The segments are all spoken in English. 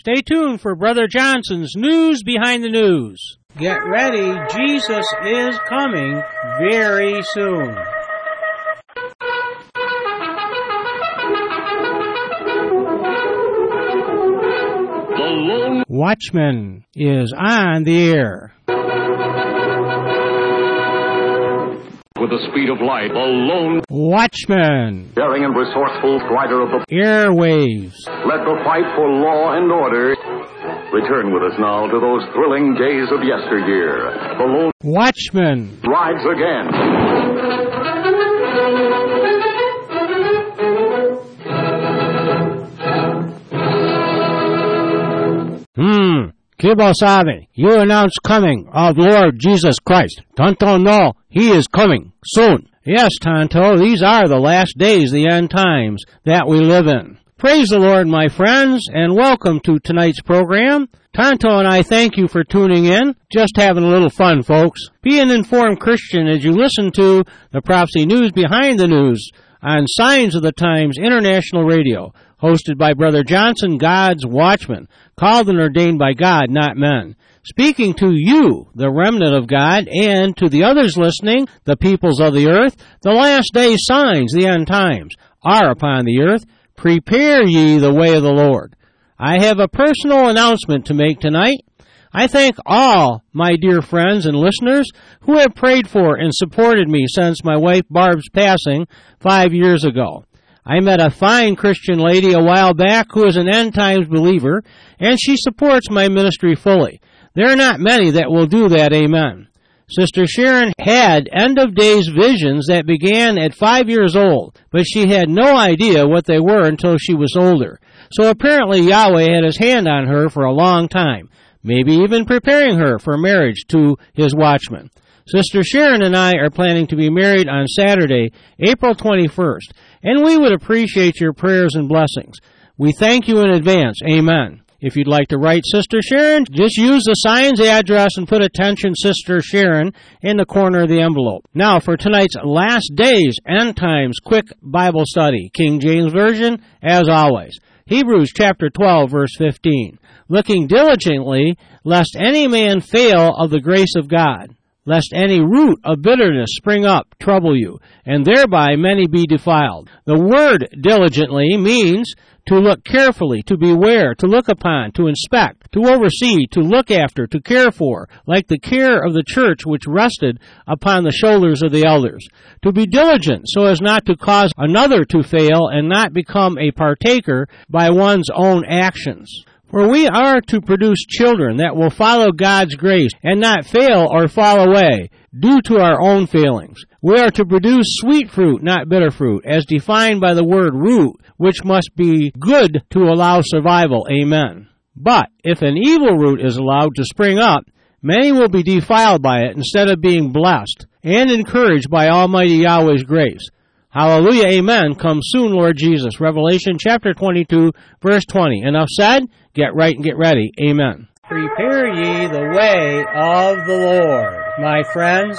Stay tuned for Brother Johnson's News Behind the News. Get ready, Jesus is coming very soon. The Lone Watchman is on the air. With the speed of light, the Lone Watchman. Daring and resourceful strider of the Airwaves. Let the fight for law and order. Return with us now to those thrilling days of yesteryear. The Lone Watchman rides again. Kibo Sabe, you announce coming of Lord Jesus Christ. Tonto no, he is coming soon. Yes, Tonto, these are the last days, the end times that we live in. Praise the Lord, my friends, and welcome to tonight's program. Tonto and I thank you for tuning in. Just having a little fun, folks. Be an informed Christian as you listen to the Prophecy News Behind the News on Signs of the Times International Radio, hosted by Brother Johnson, God's Watchman, called and ordained by God, not men. Speaking to you, the remnant of God, and to the others listening, the peoples of the earth, the last day signs, the end times, are upon the earth. Prepare ye the way of the Lord. I have a personal announcement to make tonight. I thank all my dear friends and listeners who have prayed for and supported me since my wife Barb's passing 5 years ago. I met a fine Christian lady a while back who is an end-times believer, and she supports my ministry fully. There are not many that will do that, amen. Sister Sharon had end-of-days visions that began at 5 years old, but she had no idea what they were until she was older. So apparently Yahweh had his hand on her for a long time, maybe even preparing her for marriage to his watchman. Sister Sharon and I are planning to be married on Saturday, April 21st, and we would appreciate your prayers and blessings. We thank you in advance. Amen. If you'd like to write Sister Sharon, just use the Signs address and put attention Sister Sharon in the corner of the envelope. Now for tonight's Last Days End Times Quick Bible Study, King James Version, as always. Hebrews chapter 12, verse 15. Looking diligently, lest any man fail of the grace of God, lest any root of bitterness spring up, trouble you, and thereby many be defiled. The word diligently means to look carefully, to beware, to look upon, to inspect, to oversee, to look after, to care for, like the care of the church which rested upon the shoulders of the elders. To be diligent so as not to cause another to fail and not become a partaker by one's own actions. For we are to produce children that will follow God's grace and not fail or fall away due to our own failings. We are to produce sweet fruit, not bitter fruit, as defined by the word root, which must be good to allow survival. Amen. But if an evil root is allowed to spring up, many will be defiled by it instead of being blessed and encouraged by Almighty Yahweh's grace. Hallelujah, amen. Come soon, Lord Jesus. Revelation chapter 22, verse 20. Enough said. Get right and get ready. Amen. Prepare ye the way of the Lord, my friends.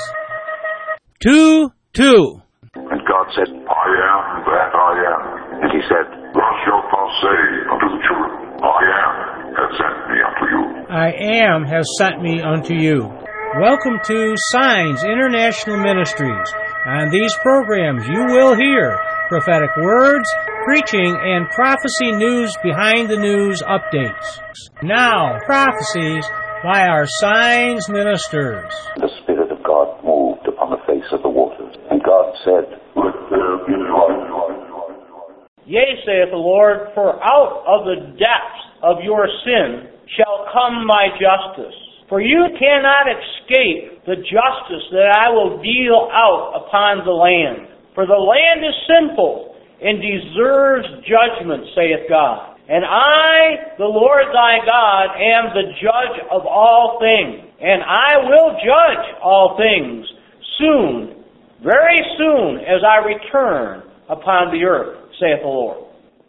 2:2. And God said, I am that I am. And he said, Thus shalt thou say unto the children, I am has sent me unto you. I am has sent me unto you. Welcome to Signs International Ministries. On these programs you will hear prophetic words, preaching, and prophecy news behind the news updates. Now, prophecies by our Signs ministers. The Spirit of God moved upon the face of the waters, and God said, Let there be light. Yea, saith the Lord, for out of the depths of your sin shall come my justice. For you cannot escape the justice that I will deal out upon the land. For the land is sinful and deserves judgment, saith God. And I, the Lord thy God, am the judge of all things. And I will judge all things soon, very soon, as I return upon the earth, saith the Lord.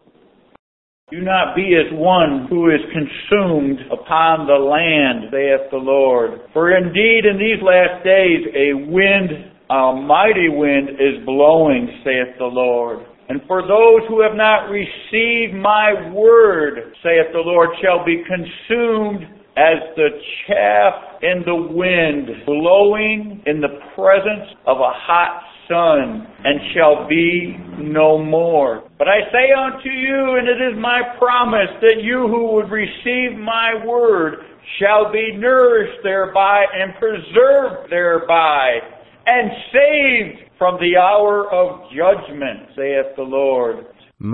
Do not be as one who is consumed upon the land, saith the Lord. For indeed in these last days a mighty wind is blowing, saith the Lord. And for those who have not received my word, saith the Lord, shall be consumed as the chaff in the wind, blowing in the presence of a hot sun, and shall be no more. But I say unto you, and it is my promise, that you who would receive my word shall be nourished thereby and preserved thereby, and saved from the hour of judgment, saith the Lord.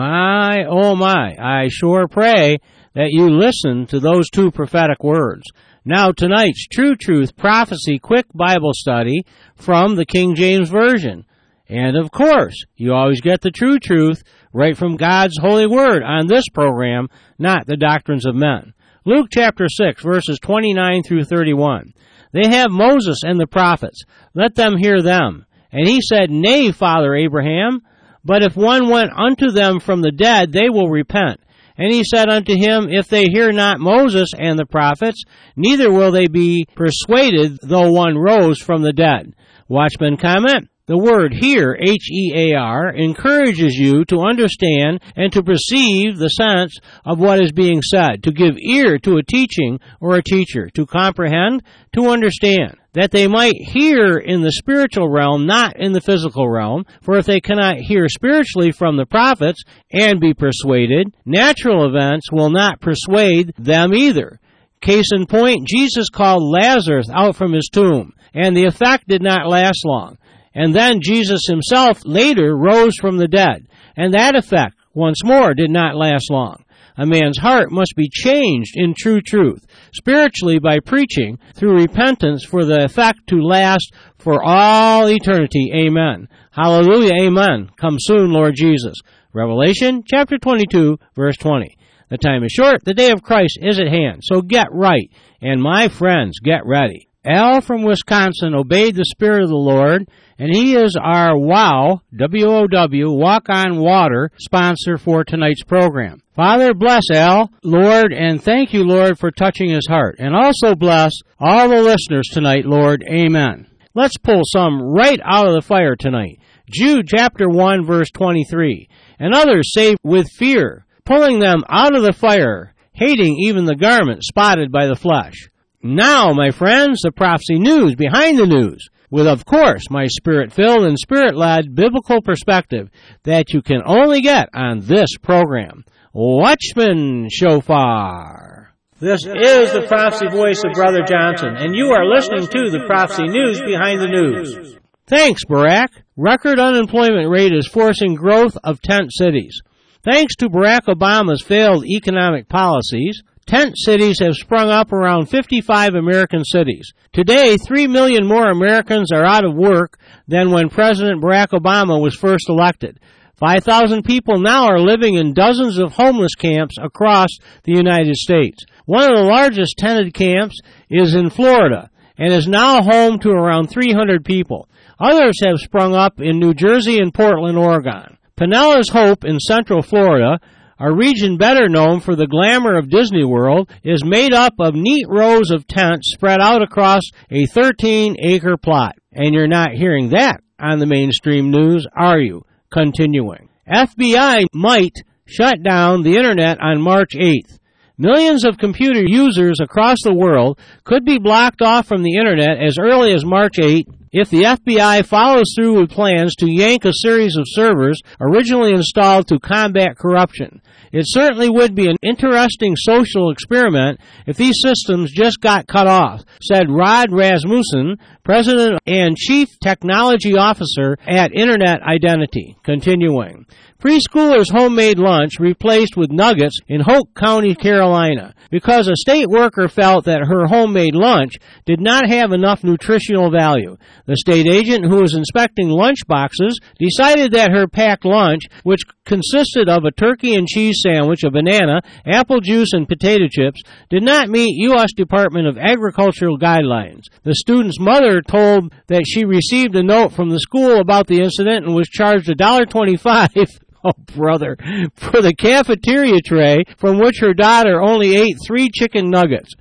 My, oh my, I sure pray that you listen to those two prophetic words. Now tonight's True Truth Prophecy Quick Bible Study from the King James Version. And of course, you always get the true truth right from God's holy word on this program, not the doctrines of men. Luke chapter 6, verses 29 through 31. They have Moses and the prophets. Let them hear them. And he said, Nay, Father Abraham, but if one went unto them from the dead, they will repent. And he said unto him, If they hear not Moses and the prophets, neither will they be persuaded, though one rose from the dead. Watchman comment. The word hear, H-E-A-R, encourages you to understand and to perceive the sense of what is being said, to give ear to a teaching or a teacher, to comprehend, to understand, that they might hear in the spiritual realm, not in the physical realm. For if they cannot hear spiritually from the prophets and be persuaded, natural events will not persuade them either. Case in point, Jesus called Lazarus out from his tomb, and the effect did not last long. And then Jesus himself later rose from the dead, and that effect, once more, did not last long. A man's heart must be changed in true truth, spiritually by preaching, through repentance for the effect to last for all eternity. Amen. Hallelujah. Amen. Come soon, Lord Jesus. Revelation chapter 22, verse 20. The time is short. The day of Christ is at hand. So get right. And my friends, get ready. Al from Wisconsin obeyed the Spirit of the Lord, and he is our WOW, W-O-W, Walk on Water sponsor for tonight's program. Father, bless Al, Lord, and thank you, Lord, for touching his heart. And also bless all the listeners tonight, Lord. Amen. Let's pull some right out of the fire tonight. Jude chapter 1, verse 23. And others say with fear, pulling them out of the fire, hating even the garment spotted by the flesh. Now, my friends, the prophecy news behind the news, with, of course, my spirit-filled and spirit-led biblical perspective that you can only get on this program. Watchman Shofar. This is the prophecy voice of Brother Johnson, and you are listening to the prophecy news behind the news. Thanks, Barack. Record unemployment rate is forcing growth of tent cities. Thanks to Barack Obama's failed economic policies, tent cities have sprung up around 55 American cities. Today, 3 million more Americans are out of work than when President Barack Obama was first elected. 5,000 people now are living in dozens of homeless camps across the United States. One of the largest tented camps is in Florida and is now home to around 300 people. Others have sprung up in New Jersey and Portland, Oregon. Pinellas Hope in Central Florida, a region better known for the glamour of Disney World, is made up of neat rows of tents spread out across a 13-acre plot. And you're not hearing that on the mainstream news, are you? Continuing. FBI might shut down the Internet on March 8th. Millions of computer users across the world could be blocked off from the Internet as early as March 8th if the FBI follows through with plans to yank a series of servers originally installed to combat corruption. It certainly would be an interesting social experiment if these systems just got cut off, said Rod Rasmussen, President and Chief Technology Officer at Internet Identity. Continuing. Preschoolers' homemade lunch replaced with nuggets in Hoke County, Carolina, because a state worker felt that her homemade lunch did not have enough nutritional value. The state agent who was inspecting lunch boxes decided that her packed lunch, which consisted of a turkey and cheese sandwich, a banana, apple juice, and potato chips, did not meet U.S. Department of Agricultural guidelines. The student's mother told that she received a note from the school about the incident and was charged $1.25 oh, brother, for the cafeteria tray from which her daughter only ate 3 chicken nuggets.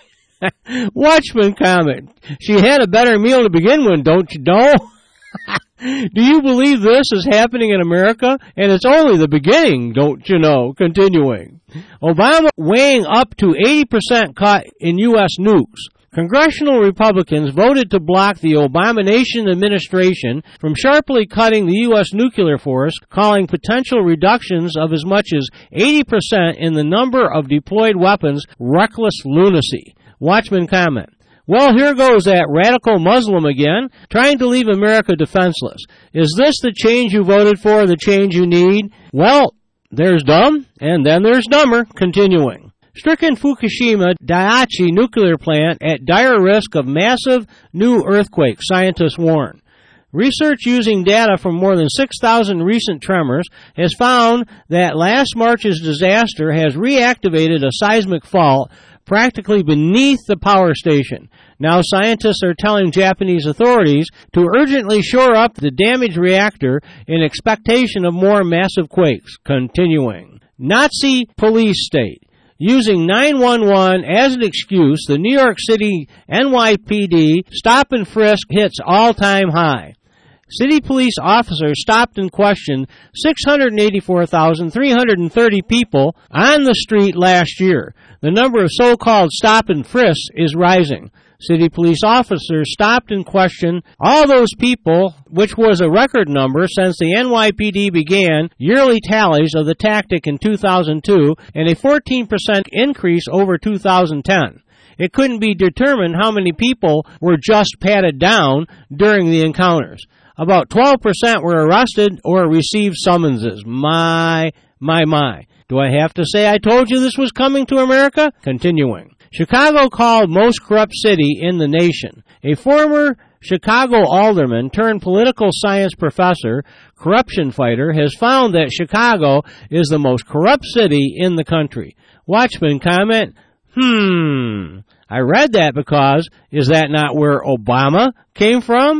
Watchman comment. She had a better meal to begin with, don't you know? Do you believe this is happening in America? And it's only the beginning, don't you know? Continuing. Obama weighing up to 80% cut in U.S. nukes. Congressional Republicans voted to block the Obama-nation administration from sharply cutting the U.S. nuclear force, calling potential reductions of as much as 80% in the number of deployed weapons reckless lunacy. Watchman comment. Well, here goes that radical Muslim again, trying to leave America defenseless. Is this the change you voted for, the change you need? Well, there's dumb, and then there's dumber. Continuing. Stricken Fukushima Daiichi nuclear plant at dire risk of massive new earthquake, scientists warn. Research using data from more than 6,000 recent tremors has found that last March's disaster has reactivated a seismic fault practically beneath the power station. Now scientists are telling Japanese authorities to urgently shore up the damaged reactor in expectation of more massive quakes. Continuing. Nazi police state. Using 911 as an excuse, the New York City NYPD stop and frisk hits all-time high. City police officers stopped and questioned 684,330 people on the street last year. The number of so-called stop and frisks is rising. City police officers stopped and questioned all those people, which was a record number since the NYPD began yearly tallies of the tactic in 2002 and a 14% increase over 2010. It couldn't be determined how many people were just patted down during the encounters. About 12% were arrested or received summonses. My. Do I have to say I told you this was coming to America? Continuing. Chicago called most corrupt city in the nation. A former Chicago alderman turned political science professor, corruption fighter, has found that Chicago is the most corrupt city in the country. Watchman comment, I read that because, is that not where Obama came from?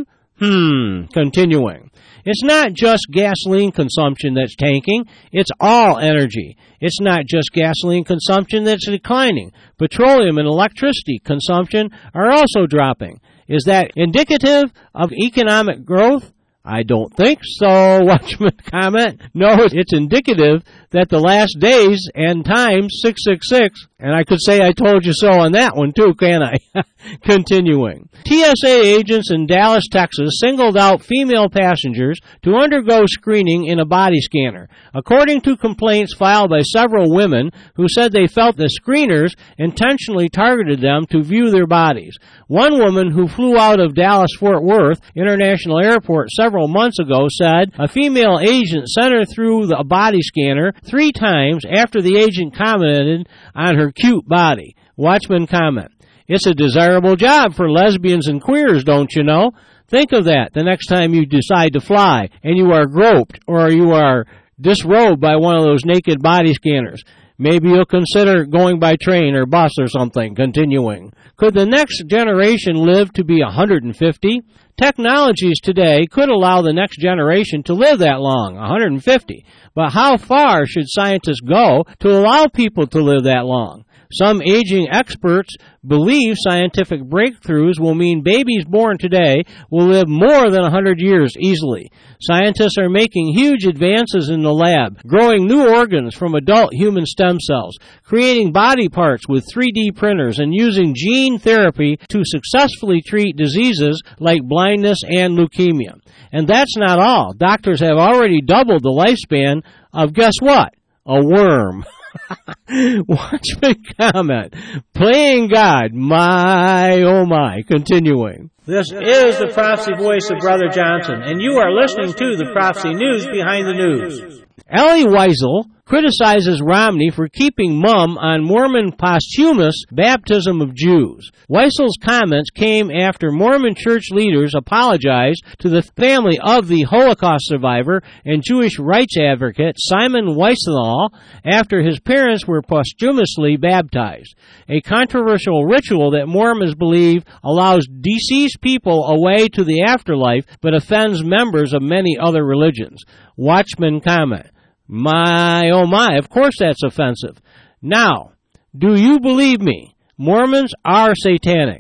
Continuing. It's not just gasoline consumption that's tanking, it's all energy. It's not just gasoline consumption that's declining. Petroleum and electricity consumption are also dropping. Is that indicative of economic growth? I don't think so. Watchman comment. No, it's indicative that the last days and times 666, and I could say I told you so on that one too, can't I? Continuing. TSA agents in Dallas, Texas singled out female passengers to undergo screening in a body scanner, according to complaints filed by several women who said they felt the screeners intentionally targeted them to view their bodies. One woman who flew out of Dallas-Fort Worth International Airport several months ago said a female agent sent her through a body scanner 3 times after the agent commented on her cute body. Watchman comment. It's a desirable job for lesbians and queers, don't you know? Think of that the next time you decide to fly and you are groped or you are disrobed by one of those naked body scanners. Maybe you'll consider going by train or bus or something. Continuing. Could the next generation live to be 150? Technologies today could allow the next generation to live that long, 150. But how far should scientists go to allow people to live that long? Some aging experts believe scientific breakthroughs will mean babies born today will live more than 100 years easily. Scientists are making huge advances in the lab, growing new organs from adult human stem cells, creating body parts with 3D printers, and using gene therapy to successfully treat diseases like blindness and leukemia. And that's not all. Doctors have already doubled the lifespan of, guess what? A worm. Watchman comment. Playing God. My, oh my. Continuing. This is the Prophecy Voice of Brother Johnson, and you are listening to the Prophecy News Behind the News. Elie Wiesel criticizes Romney for keeping mum on Mormon posthumous baptism of Jews. Wiesel's comments came after Mormon church leaders apologized to the family of the Holocaust survivor and Jewish rights advocate Simon Wiesenthal after his parents were posthumously baptized, a controversial ritual that Mormons believe allows deceased people away to the afterlife but offends members of many other religions. Watchman comment. My, oh my, of course that's offensive. Now, do you believe me? Mormons are satanic.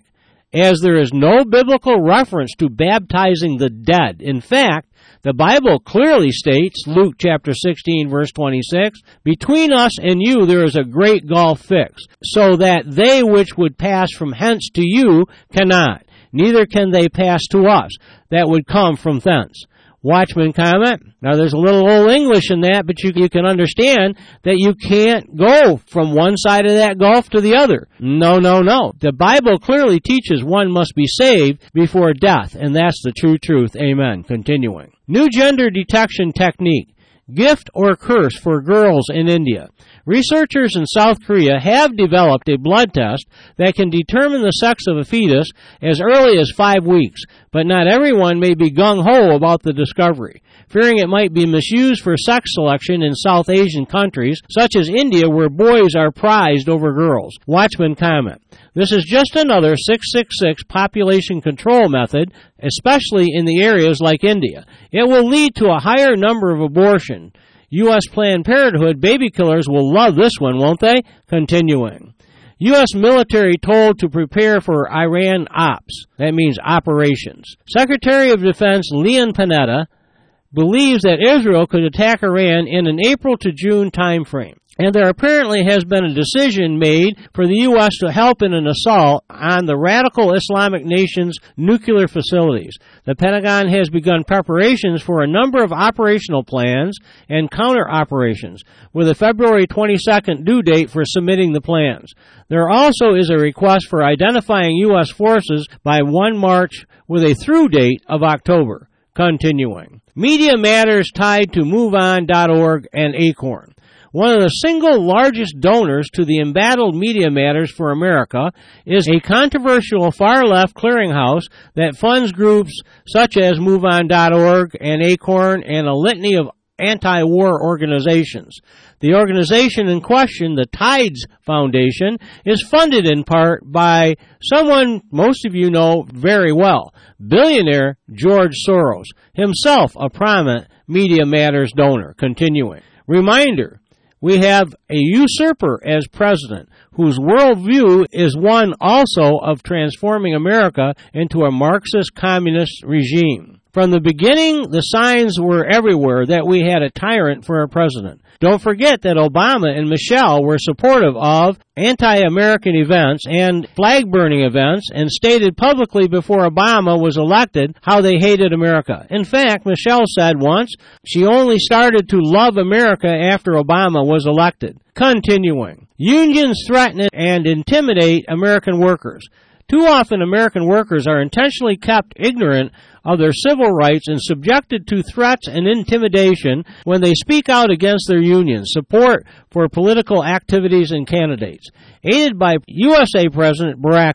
as there is no biblical reference to baptizing the dead. In fact, the Bible clearly states, Luke chapter 16, verse 26, between us and you there is a great gulf fixed, so that they which would pass from hence to you cannot, neither can they pass to us that would come from thence. Watchman comment. Now there's a little old English in that, but you can understand that you can't go from one side of that gulf to the other. No. The Bible clearly teaches one must be saved before death, and that's the true truth. Amen. Continuing. New gender detection technique. Gift or curse for girls in India. Researchers in South Korea have developed a blood test that can determine the sex of a fetus as early as 5 weeks, but not everyone may be gung-ho about the discovery, fearing it might be misused for sex selection in South Asian countries, such as India, where boys are prized over girls. Watchman comment. This is just another 666 population control method, especially in the areas like India. It will lead to a higher number of abortions. U.S. Planned Parenthood baby killers will love this one, won't they? Continuing. U.S. military told to prepare for Iran ops. That means operations. Secretary of Defense Leon Panetta believes that Israel could attack Iran in an April to June time frame. And there apparently has been a decision made for the U.S. to help in an assault on the radical Islamic nation's nuclear facilities. The Pentagon has begun preparations for a number of operational plans and counter-operations, with a February 22nd due date for submitting the plans. There also is a request for identifying U.S. forces by 1 March with a through date of October. Continuing. Media matters tied to MoveOn.org and Acorn. One of the single largest donors to the embattled Media Matters for America is a controversial far-left clearinghouse that funds groups such as MoveOn.org and Acorn and a litany of anti-war organizations. The organization in question, the Tides Foundation, is funded in part by someone most of you know very well, billionaire George Soros, himself a prominent Media Matters donor. Continuing. Reminder, we have a usurper as president whose worldview is one also of transforming America into a Marxist communist regime. From the beginning, the signs were everywhere that we had a tyrant for a president. Don't forget that Obama and Michelle were supportive of anti-American events and flag-burning events and stated publicly before Obama was elected how they hated America. In fact, Michelle said once she only started to love America after Obama was elected. Continuing. Unions threaten and intimidate American workers. Too often American workers are intentionally kept ignorant of their civil rights and subjected to threats and intimidation when they speak out against their unions' support for political activities and candidates. Aided by USA President Barack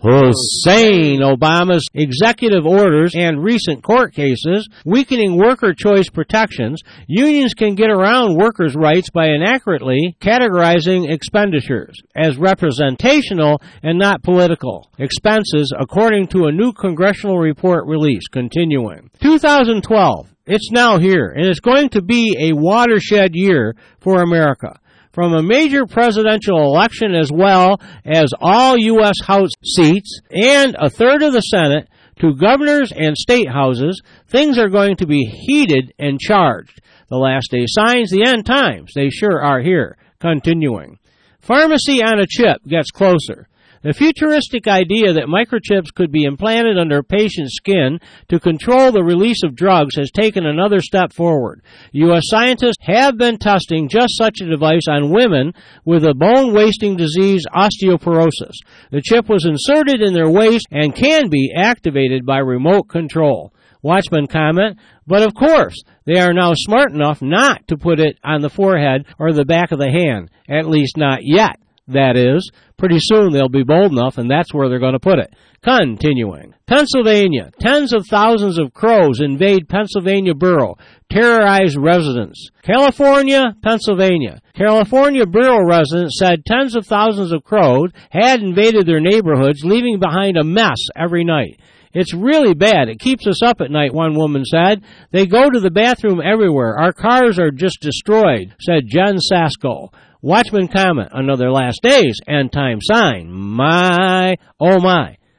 Hussein Obama's executive orders and recent court cases weakening worker choice protections, unions can get around workers' rights by inaccurately categorizing expenditures as representational and not political expenses, according to a new congressional report released. Continuing. 2012. It's now here, and it's going to be a watershed year for America. From a major presidential election as well as all U.S. House seats and a third of the Senate to governors and state houses, things are going to be heated and charged. The last day signs the end times. They sure are here. Continuing. Pharmacy on a chip gets closer. The futuristic idea that microchips could be implanted under a patient's skin to control the release of drugs has taken another step forward. U.S. scientists have been testing just such a device on women with a bone-wasting disease, osteoporosis. The chip was inserted in their waist and can be activated by remote control. Watchman comment, but of course, they are now smart enough not to put it on the forehead or the back of the hand, at least not yet. That is, pretty soon they'll be bold enough, and that's where they're going to put it. Continuing. Pennsylvania. Tens of thousands of crows invade Pennsylvania borough, terrorize residents. California, Pennsylvania. California borough residents said tens of thousands of crows had invaded their neighborhoods, leaving behind a mess every night. It's really bad. It keeps us up at night, one woman said. They go to the bathroom everywhere. Our cars are just destroyed, said Jen Sasko. Watchman comment, another last days, end time sign. My, oh my.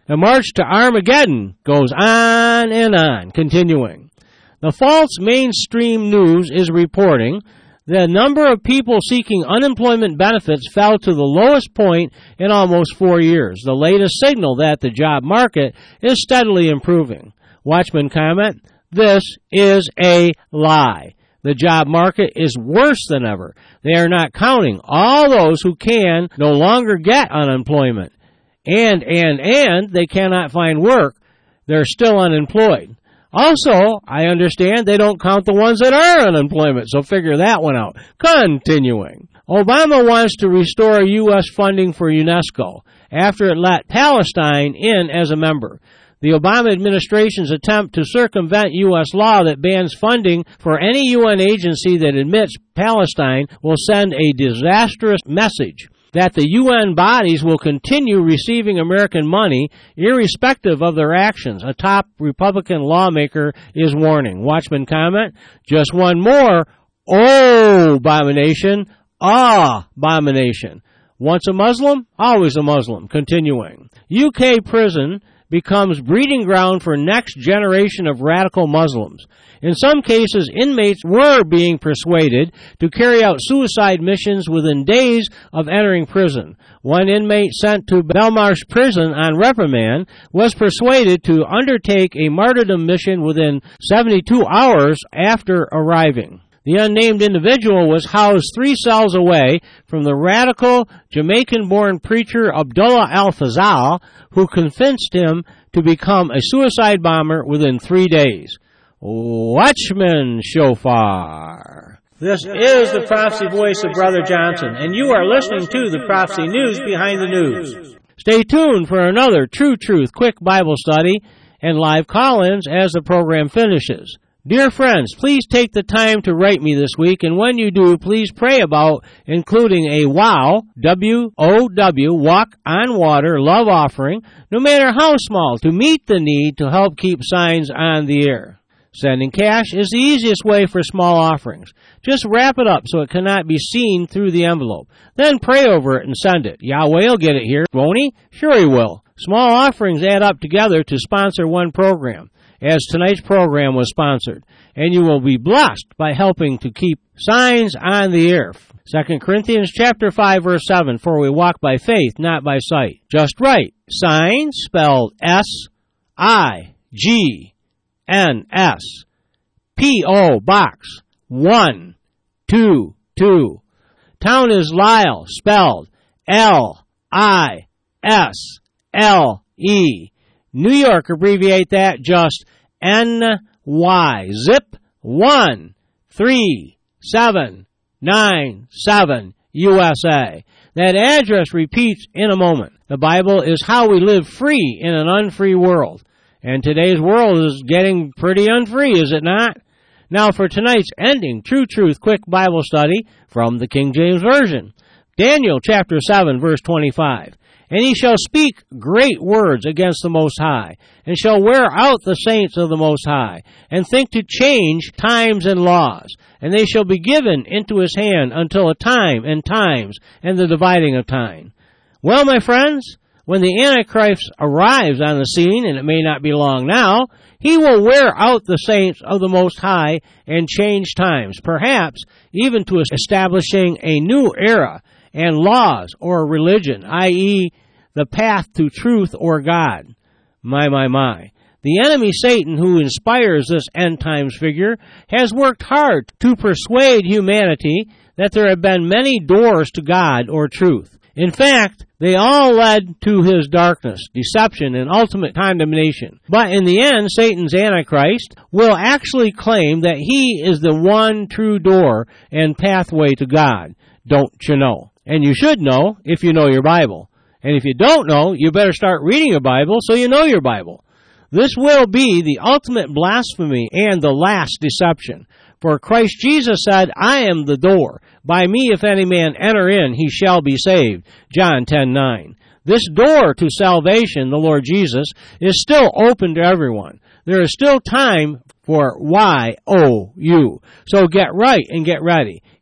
The march to Armageddon goes on and on, continuing. The false mainstream news is reporting the number of people seeking unemployment benefits fell to the lowest point in almost 4 years, the latest signal that the job market is steadily improving. Watchman comment, this is a lie. The job market is worse than ever. They are not counting all those who can no longer get unemployment. And they cannot find work. They're still unemployed. Also, I understand they don't count the ones that are unemployment, so figure that one out. Continuing. Obama wants to restore U.S. funding for UNESCO after it let Palestine in as a member. The Obama administration's attempt to circumvent U.S. law that bans funding for any UN agency that admits Palestine will send a disastrous message that the UN bodies will continue receiving American money irrespective of their actions, a top Republican lawmaker is warning. Watchman comment, just one more, abomination, abomination. Once a Muslim, always a Muslim. Continuing. UK prison becomes breeding ground for next generation of radical Muslims. In some cases, inmates were being persuaded to carry out suicide missions within days of entering prison. One inmate sent to Belmarsh prison on reprimand was persuaded to undertake a martyrdom mission within 72 hours after arriving. The unnamed individual was housed 3 cells away from the radical Jamaican-born preacher Abdullah Al-Fazal, who convinced him to become a suicide bomber within 3 days. Watchman Shofar. This is the prophecy voice of Brother Johnson, and you are listening to the Prophecy News Behind the News. Stay tuned for another True Truth quick Bible study and live call-ins as the program finishes. Dear friends, please take the time to write me this week, and when you do, please pray about including a WOW, W-O-W, Walk on Water, love offering, no matter how small, to meet the need to help keep signs on the air. Sending cash is the easiest way for small offerings. Just wrap it up so it cannot be seen through the envelope. Then pray over it and send it. Yahweh will get it here, won't he? Sure he will. Small offerings add up together to sponsor one program, as tonight's program was sponsored, and you will be blessed by helping to keep signs on the air. 2 Corinthians chapter 5, verse 7, for we walk by faith, not by sight. Just right. Signs spelled S-I-G-N-S. P.O. Box 122. Town is Lisle, spelled L-I-S-L-E. New York, abbreviate that just N-Y. Zip 13797 USA. That address repeats in a moment. The Bible is how we live free in an unfree world. And today's world is getting pretty unfree, is it not? Now for tonight's ending True Truth quick Bible study from the King James Version. Daniel chapter 7, verse 25. And he shall speak great words against the Most High, and shall wear out the saints of the Most High, and think to change times and laws. And they shall be given into his hand until a time and times, and the dividing of time. Well, my friends, when the Antichrist arrives on the scene, and it may not be long now, he will wear out the saints of the Most High and change times, perhaps even to establishing a new era and laws or religion, i.e., the path to truth or God. My. The enemy Satan, who inspires this end times figure, has worked hard to persuade humanity that there have been many doors to God or truth. In fact, they all led to his darkness, deception, and ultimate condemnation. But in the end, Satan's Antichrist will actually claim that he is the one true door and pathway to God. Don't you know? And you should know if you know your Bible. And if you don't know, you better start reading your Bible so you know your Bible. This will be the ultimate blasphemy and the last deception. For Christ Jesus said, I am the door. By me, if any man enter in, he shall be saved. John 10:9. This door to salvation, the Lord Jesus, is still open to everyone. There is still time for Y-O-U. So get right and get ready.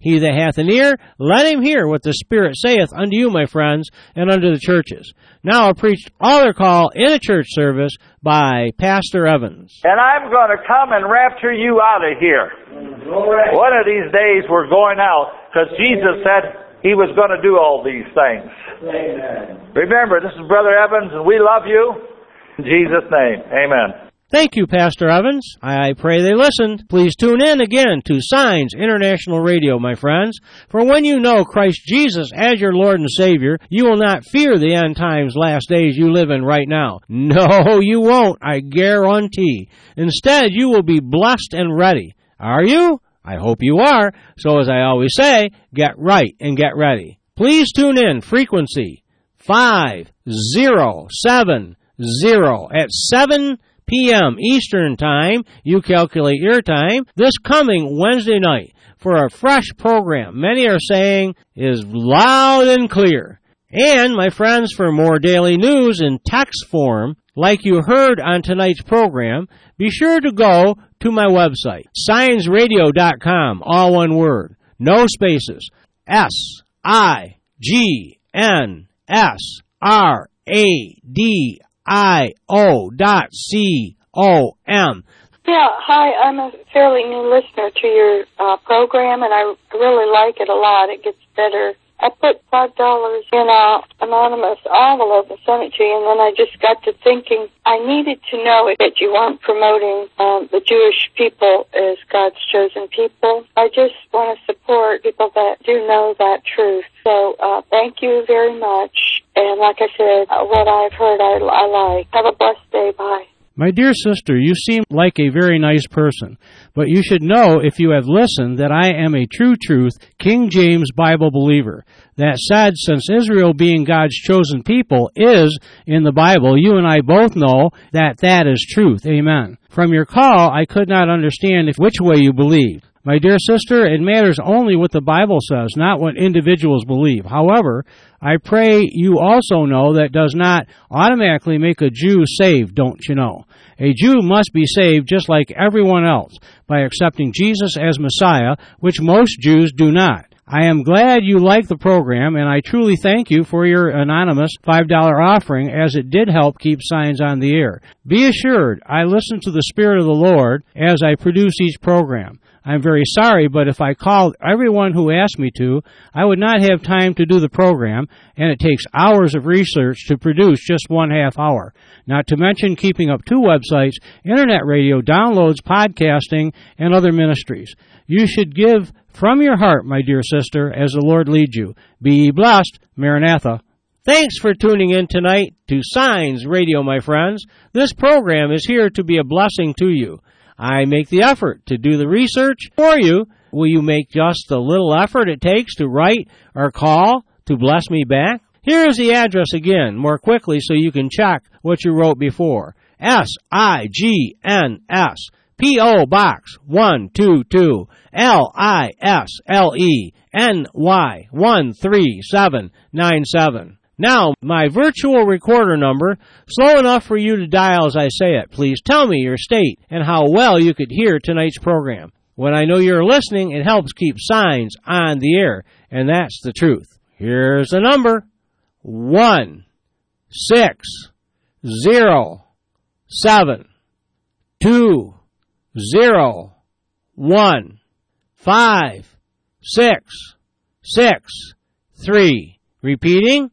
He that hath an ear, let him hear what the Spirit saith unto you, my friends, and unto the churches. Now I preached altar call in a church service by Pastor Evans. And I'm going to come and rapture you out of here. One of these days we're going out, because Jesus said He was going to do all these things. Amen. Remember, this is Brother Evans, and we love you. In Jesus' name, amen. Thank you, Pastor Evans. I pray they listened. Please tune in again to Signs International Radio, my friends. For when you know Christ Jesus as your Lord and Savior, you will not fear the end times, last days you live in right now. No, you won't, I guarantee. Instead, you will be blessed and ready. Are you? I hope you are. So as I always say, get right and get ready. Please tune in. Frequency 5070 at 7 p.m. Eastern Time, you calculate your time, this coming Wednesday night for a fresh program many are saying is loud and clear. And, my friends, for more daily news in text form, like you heard on tonight's program, be sure to go to my website, signsradio.com, all one word, no spaces, SIGNSRADIO.com. Yeah, hi, I'm a fairly new listener to your program, and I really like it a lot. It gets better. I put $5 in an anonymous envelope and sent it to you, and then I just got to thinking I needed to know that you weren't promoting the Jewish people as God's chosen people. I just want to support people that do know that truth. So thank you very much. And like I said, what I've heard I like. Have a blessed day. Bye. My dear sister, you seem like a very nice person, but you should know, if you have listened, that I am a true truth King James Bible believer. That said, since Israel being God's chosen people is in the Bible, you and I both know that that is truth. Amen. From your call, I could not understand which way you believed. My dear sister, it matters only what the Bible says, not what individuals believe. However, I pray you also know that does not automatically make a Jew saved, don't you know? A Jew must be saved just like everyone else by accepting Jesus as Messiah, which most Jews do not. I am glad you like the program, and I truly thank you for your anonymous $5 offering, as it did help keep Signs on the air. Be assured, I listen to the Spirit of the Lord as I produce each program. I'm very sorry, but if I called everyone who asked me to, I would not have time to do the program, and it takes hours of research to produce just 1/2 hour. Not to mention keeping up 2 websites, internet radio, downloads, podcasting, and other ministries. You should give from your heart, my dear sister, as the Lord leads you. Be ye blessed. Maranatha. Thanks for tuning in tonight to Signs Radio, my friends. This program is here to be a blessing to you. I make the effort to do the research for you. Will you make just the little effort it takes to write or call to bless me back? Here is the address again, more quickly, so you can check what you wrote before. SIGNS, P.O. Box 122, LISLE, NY 13797. Now, my virtual recorder number, slow enough for you to dial as I say it. Please tell me your state and how well you could hear tonight's program. When I know you're listening, it helps keep Signs on the air, and that's the truth. Here's the number: 16072015663. Repeating: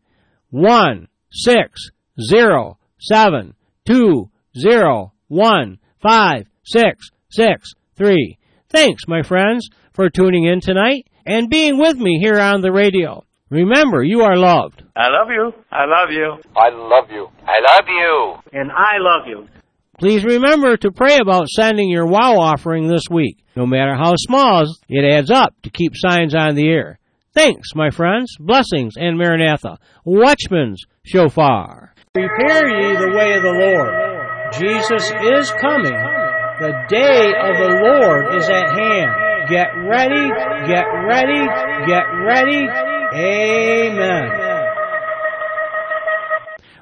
16072015663. Thanks, my friends, for tuning in tonight and being with me here on the radio. Remember, you are loved. I love you. I love you. I love you. I love you. And I love you. Please remember to pray about sending your WOW offering this week. No matter how small, it adds up to keep Signs on the air. Thanks, my friends. Blessings and Maranatha. Watchman's Shofar. Prepare ye the way of the Lord. Jesus is coming. The day of the Lord is at hand. Get ready, get ready, get ready. Amen.